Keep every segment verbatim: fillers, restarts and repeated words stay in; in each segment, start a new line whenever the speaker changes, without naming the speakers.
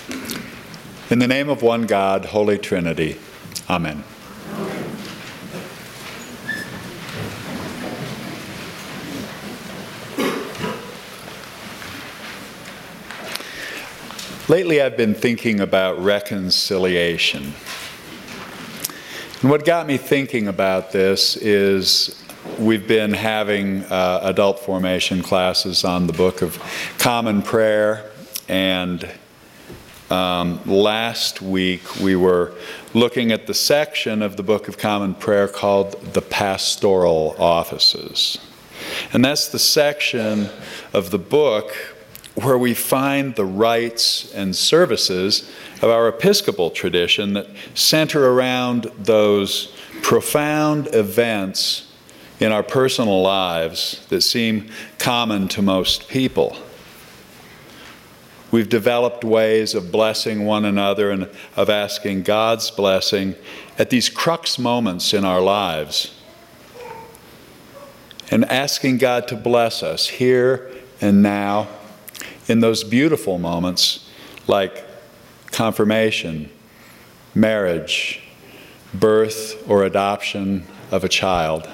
In the name of one God, Holy Trinity. Amen. Lately, I've been thinking about reconciliation. And what got me thinking about this is we've been having uh, adult formation classes on the Book of Common Prayer, and um, last week we were looking at the section of the Book of Common Prayer called the Pastoral Offices. And that's the section of the book where we find the rites and services of our Episcopal tradition that center around those profound events in our personal lives that seem common to most people. We've developed ways of blessing one another and of asking God's blessing at these crux moments in our lives, and asking God to bless us here and now in those beautiful moments like confirmation, marriage, birth or adoption of a child.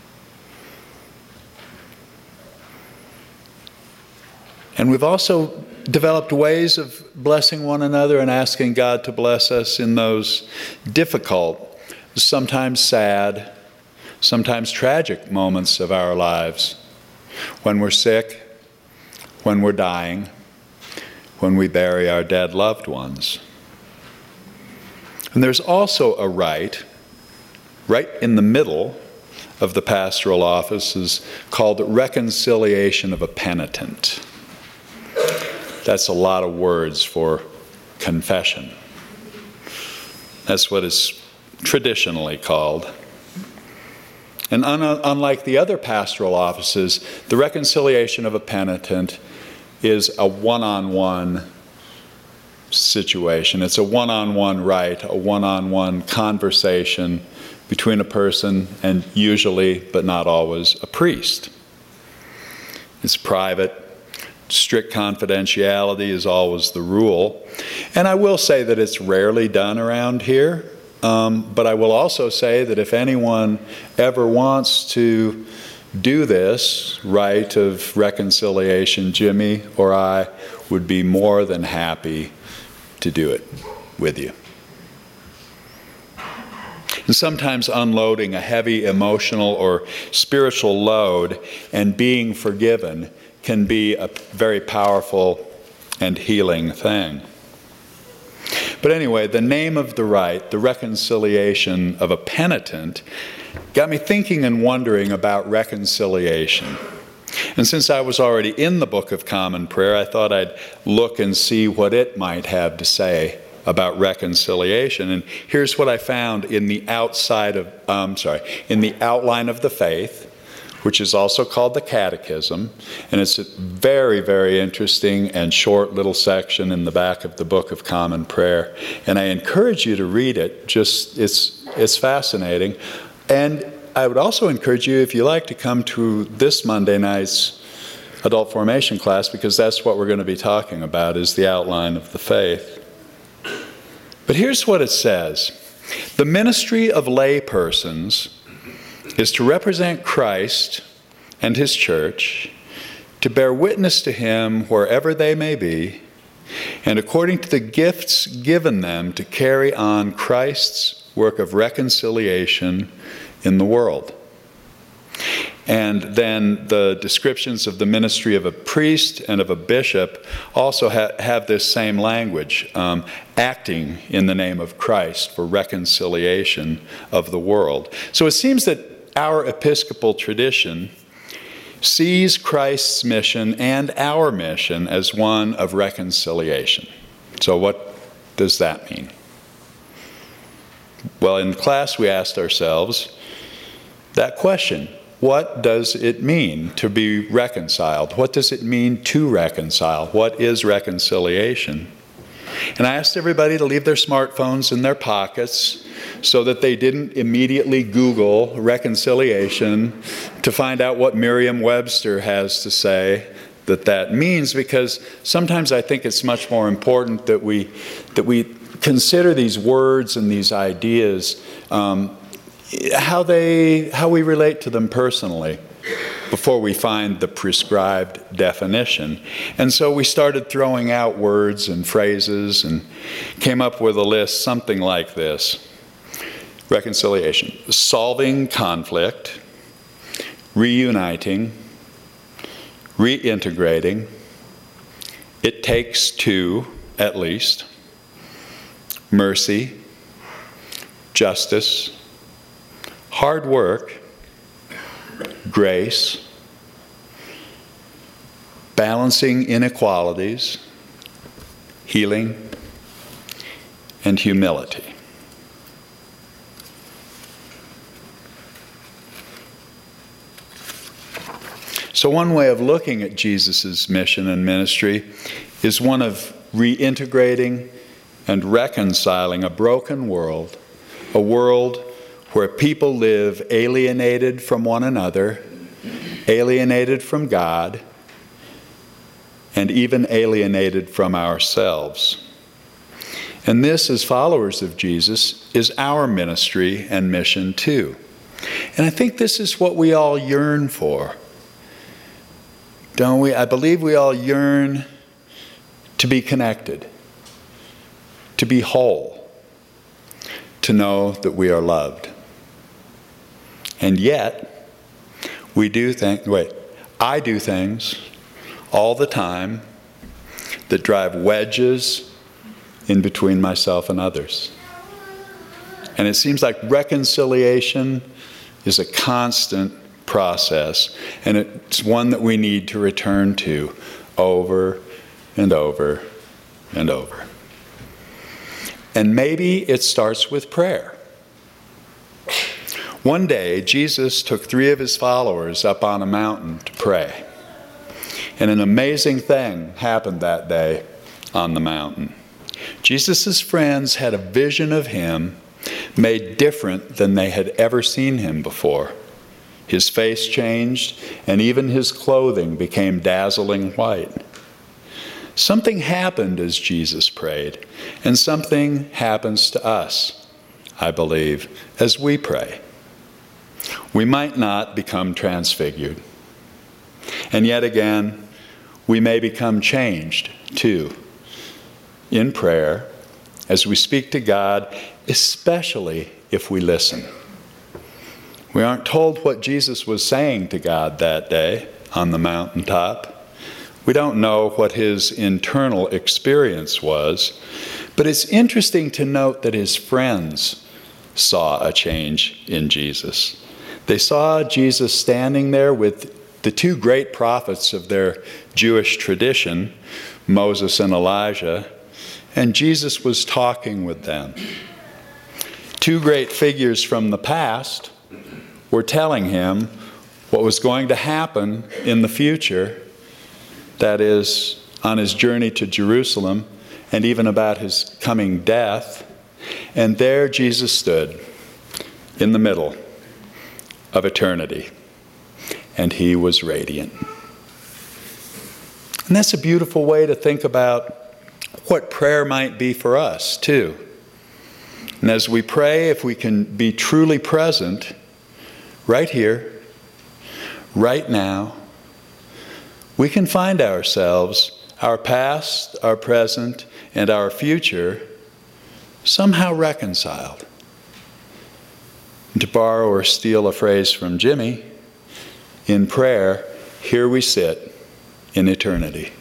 And we've also developed ways of blessing one another and asking God to bless us in those difficult, sometimes sad, sometimes tragic moments of our lives, when we're sick, when we're dying, when we bury our dead loved ones. And there's also a rite, right in the middle of the pastoral offices, called reconciliation of a penitent. That's a lot of words for confession. That's what it's traditionally called. And un- unlike the other pastoral offices, the reconciliation of a penitent is a one-on-one situation. It's a one-on-one rite, a one-on-one conversation between a person and usually, but not always, a priest. It's private. Strict confidentiality is always the rule. And I will say that it's rarely done around here. Um, but I will also say that if anyone ever wants to do this rite of reconciliation, Jimmy or I would be more than happy to do it with you. And sometimes unloading a heavy emotional or spiritual load and being forgiven can be a very powerful and healing thing. But anyway, the name of the rite, the reconciliation of a penitent, got me thinking and wondering about reconciliation. And since I was already in the Book of Common Prayer, I thought I'd look and see what it might have to say about reconciliation. And here's what I found in the outside of, um, sorry, in the outline of the faith, which is also called the Catechism, and it's a very, very interesting and short little section in the back of the Book of Common Prayer. And I encourage you to read it. Just it's it's fascinating. And I would also encourage you, if you like, to come to this Monday night's adult formation class, because that's what we're going to be talking about, is the outline of the faith. But here's what it says. The ministry of lay persons is to represent Christ and his church, to bear witness to him wherever they may be, and according to the gifts given them to carry on Christ's work of reconciliation in the world. And then the descriptions of the ministry of a priest and of a bishop also ha- have this same language, um, acting in the name of Christ for reconciliation of the world. So it seems that our Episcopal tradition sees Christ's mission and our mission as one of reconciliation. So what does that mean? Well, in class we asked ourselves that question. What does it mean to be reconciled? What does it mean to reconcile? What is reconciliation? And I asked everybody to leave their smartphones in their pockets so that they didn't immediately Google reconciliation to find out what Merriam-Webster has to say that that means, because sometimes I think it's much more important that we that we consider these words and these ideas, um, how they how we relate to them personally, before we find the prescribed definition. And so we started throwing out words and phrases and came up with a list something like this. Reconciliation: solving conflict, reuniting, reintegrating, it takes two at least, mercy, justice, hard work, grace, balancing inequalities, healing, and humility. So one way of looking at Jesus' mission and ministry is one of reintegrating and reconciling a broken world, a world where people live alienated from one another, alienated from God, and even alienated from ourselves. And this, as followers of Jesus, is our ministry and mission too. And I think this is what we all yearn for. Don't we? I believe we all yearn to be connected, to be whole, to know that we are loved. And yet, we do think, wait, I do things all the time that drive wedges in between myself and others. And it seems like reconciliation is a constant process, and it's one that we need to return to over and over and over. And maybe it starts with prayer. One day, Jesus took three of his followers up on a mountain to pray. And an amazing thing happened that day on the mountain. Jesus' friends had a vision of him made different than they had ever seen him before. His face changed, and even his clothing became dazzling white. Something happened as Jesus prayed, and something happens to us, I believe, as we pray. We might not become transfigured. And yet again, we may become changed too, in prayer, as we speak to God, especially if we listen. We aren't told what Jesus was saying to God that day on the mountaintop. We don't know what his internal experience was, but it's interesting to note that his friends saw a change in Jesus. They saw Jesus standing there with the two great prophets of their Jewish tradition, Moses and Elijah, and Jesus was talking with them. Two great figures from the past were telling him what was going to happen in the future, that is, on his journey to Jerusalem, and even about his coming death. And there Jesus stood in the middle of eternity, and he was radiant. And that's a beautiful way to think about what prayer might be for us, too. And as we pray, if we can be truly present right here, right now, we can find ourselves, our past, our present, and our future somehow reconciled. And to borrow or steal a phrase from Jimmy, in prayer, here we sit in eternity.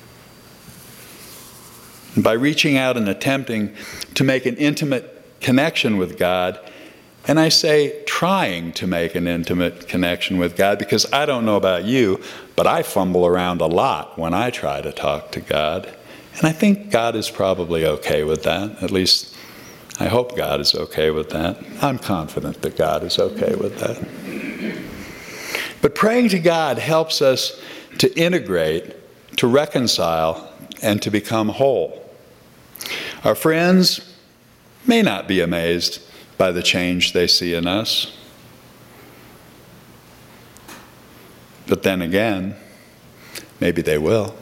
And by reaching out and attempting to make an intimate connection with God, and I say trying to make an intimate connection with God, because I don't know about you, but I fumble around a lot when I try to talk to God. And I think God is probably okay with that. At least I hope God is okay with that. I'm confident that God is okay with that. But praying to God helps us to integrate, to reconcile, and to become whole. Our friends may not be amazed by the change they see in us. But then again, maybe they will.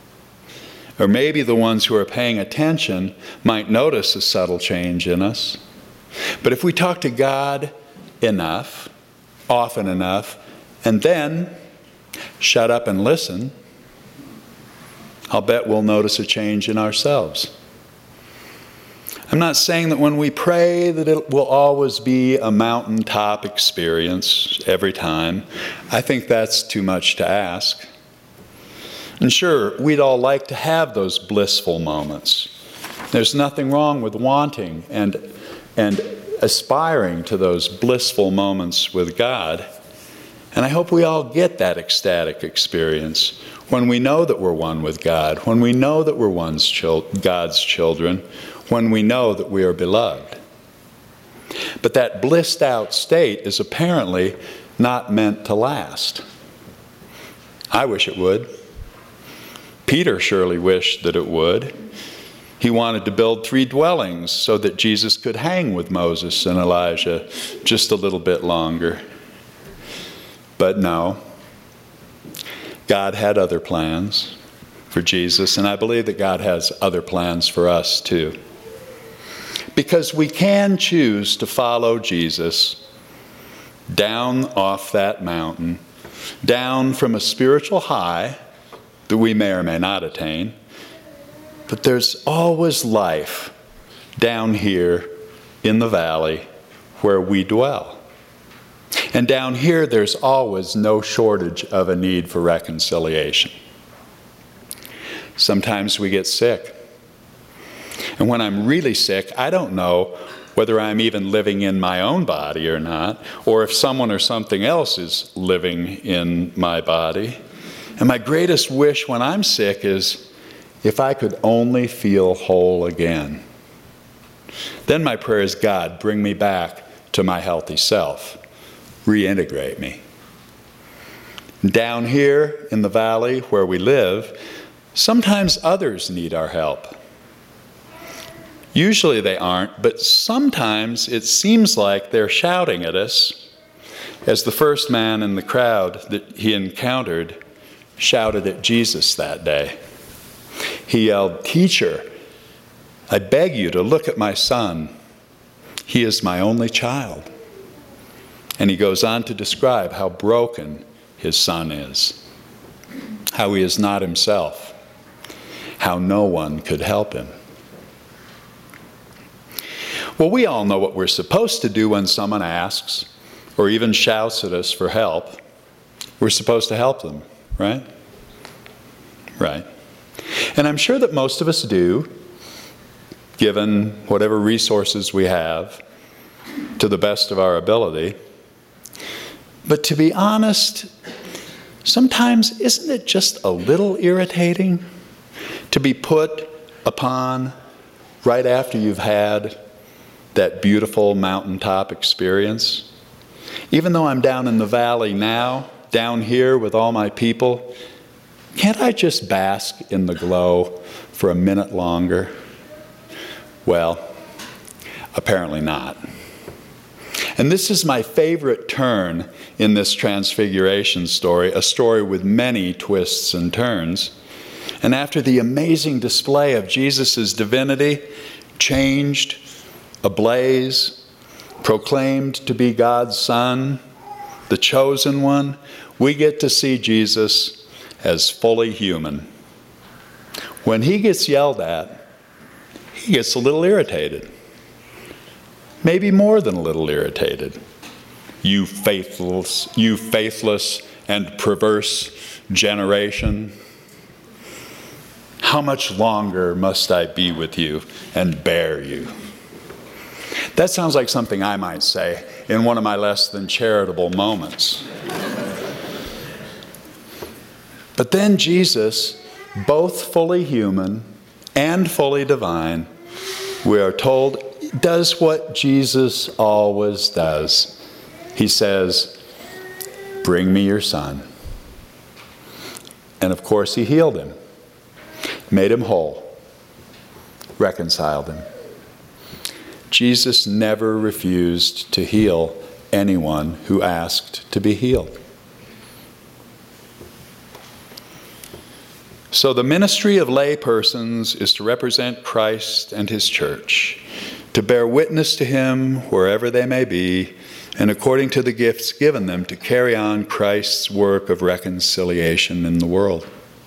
Or maybe the ones who are paying attention might notice a subtle change in us. But if we talk to God enough, often enough, and then shut up and listen, I'll bet we'll notice a change in ourselves. I'm not saying that when we pray that it will always be a mountaintop experience every time. I think that's too much to ask. And sure, we'd all like to have those blissful moments. There's nothing wrong with wanting and, and aspiring to those blissful moments with God. And I hope we all get that ecstatic experience when we know that we're one with God, when we know that we're one's chil- God's children, when we know that we are beloved. But that blissed out state is apparently not meant to last. I wish it would. Peter surely wished that it would. He wanted to build three dwellings so that Jesus could hang with Moses and Elijah just a little bit longer. But no, God had other plans for Jesus, and I believe that God has other plans for us too. Because we can choose to follow Jesus down off that mountain, down from a spiritual high that we may or may not attain. But there's always life down here in the valley where we dwell. And down here, there's always no shortage of a need for reconciliation. Sometimes we get sick. And when I'm really sick, I don't know whether I'm even living in my own body or not, or if someone or something else is living in my body. And my greatest wish when I'm sick is if I could only feel whole again. Then my prayer is, God, bring me back to my healthy self. Reintegrate me. Down here in the valley where we live, sometimes others need our help. Usually they aren't, but sometimes it seems like they're shouting at us, as the first man in the crowd that he encountered shouted at Jesus that day. He yelled, "Teacher, I beg you to look at my son. He is my only child." And he goes on to describe how broken his son is, how he is not himself, how no one could help him. Well, we all know what we're supposed to do when someone asks or even shouts at us for help. We're supposed to help them, right? Right. And I'm sure that most of us do, given whatever resources we have, to the best of our ability. But to be honest, sometimes isn't it just a little irritating to be put upon right after you've had that beautiful mountaintop experience? Even though I'm down in the valley now, down here with all my people, can't I just bask in the glow for a minute longer? Well, apparently not. And this is my favorite turn in this Transfiguration story, a story with many twists and turns. And after the amazing display of Jesus' divinity, changed, ablaze, proclaimed to be God's Son, the chosen one, we get to see Jesus as fully human. When he gets yelled at, he gets a little irritated. Maybe more than a little irritated. You faithless, you faithless and perverse generation. How much longer must I be with you and bear you? That sounds like something I might say in one of my less than charitable moments. But then Jesus, both fully human and fully divine, we are told, does what Jesus always does. He says, "Bring me your son." And of course, he healed him, made him whole, reconciled him. Jesus never refused to heal anyone who asked to be healed. So the ministry of lay persons is to represent Christ and his church, to bear witness to him wherever they may be, and according to the gifts given them to carry on Christ's work of reconciliation in the world.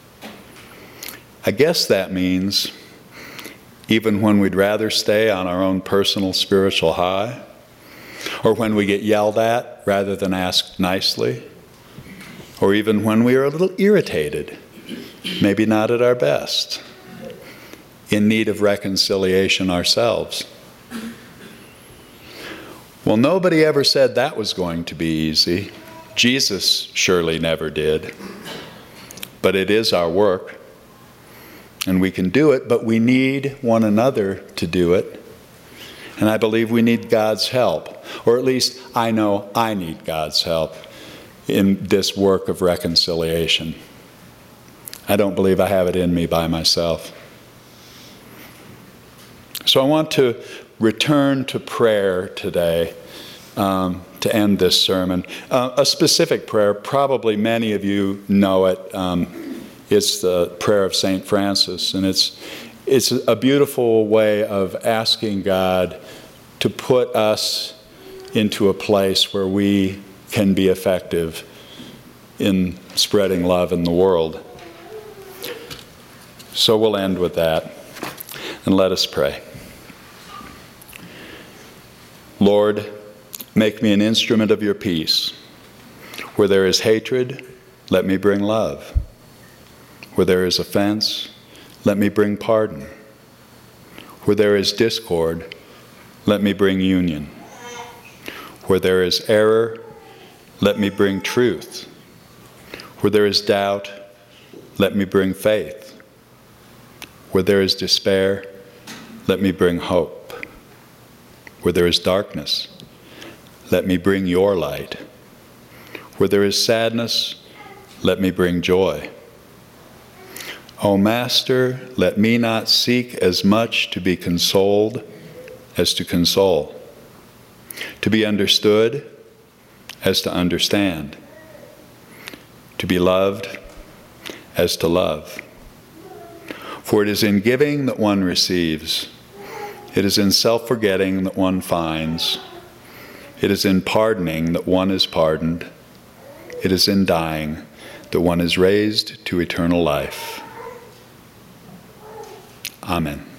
I guess that means even when we'd rather stay on our own personal spiritual high, or when we get yelled at rather than asked nicely, or even when we are a little irritated, maybe not at our best, in need of reconciliation ourselves. Well, nobody ever said that was going to be easy. Jesus surely never did. But it is our work. And we can do it, but we need one another to do it. And I believe we need God's help. Or at least I know I need God's help in this work of reconciliation. I don't believe I have it in me by myself. So I want to return to prayer today um, to end this sermon. Uh, a specific prayer, probably many of you know it. Um, it's the prayer of Saint Francis, and it's it's a beautiful way of asking God to put us into a place where we can be effective in spreading love in the world. So we'll end with that, and let us pray. Lord, make me an instrument of your peace. Where there is hatred, let me bring love. Where there is offense, let me bring pardon. Where there is discord, let me bring union. Where there is error, let me bring truth. Where there is doubt, let me bring faith. Where there is despair, let me bring hope. Where there is darkness, let me bring your light. Where there is sadness, let me bring joy. O Master, let me not seek as much to be consoled as to console, to be understood as to understand, to be loved as to love. For it is in giving that one receives. It is in self-forgetting that one finds. It is in pardoning that one is pardoned. It is in dying that one is raised to eternal life. Amen.